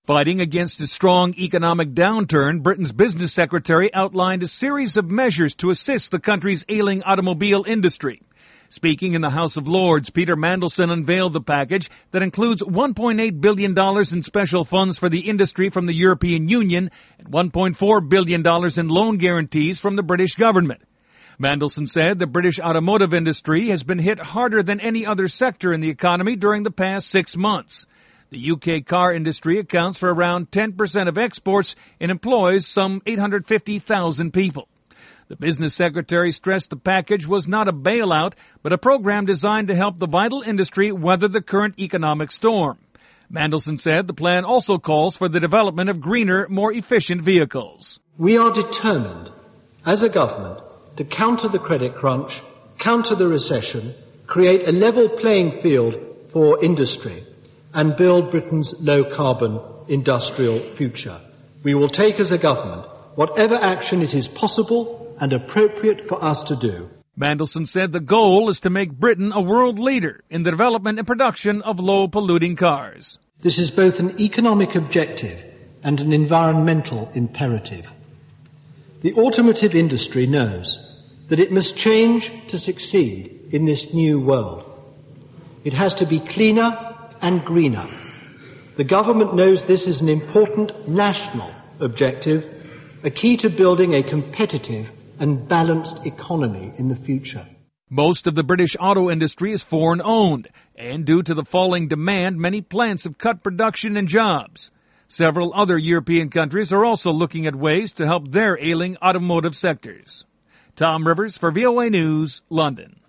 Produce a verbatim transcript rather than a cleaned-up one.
Fighting against a strong economic downturn, Britain's business secretary outlined a series of measures to assist the country's ailing automobile industry. Speaking in the House of Lords, Peter Mandelson unveiled the package that includes one point eight billion dollars in special funds for the industry from the European Union and one point four billion dollars in loan guarantees from the British government. Mandelson said the British automotive industry has been hit harder than any other sector in the economy during the past six months. The U K car industry accounts for around ten percent of exports and employs some eight hundred fifty thousand people. The business secretary stressed the package was not a bailout, but a program designed to help the vital industry weather the current economic storm. Mandelson said the plan also calls for the development of greener, more efficient vehicles. We are determined, as a government, to counter the credit crunch, counter the recession, create a level playing field for industry, and build Britain's low-carbon industrial future. We will take as a government whatever action it is possible and appropriate for us to do. Mandelson said the goal is to make Britain a world leader in the development and production of low-polluting cars. This is both an economic objective and an environmental imperative. The automotive industry knows that it must change to succeed in this new world. It has to be cleaner and greener. The government knows this is an important national objective, a key to building a competitive and balanced economy in the future. Most of the British auto industry is foreign-owned, and due to the falling demand, many plants have cut production and jobs. Several other European countries are also looking at ways to help their ailing automotive sectors. Tom Rivers for V O A News, London.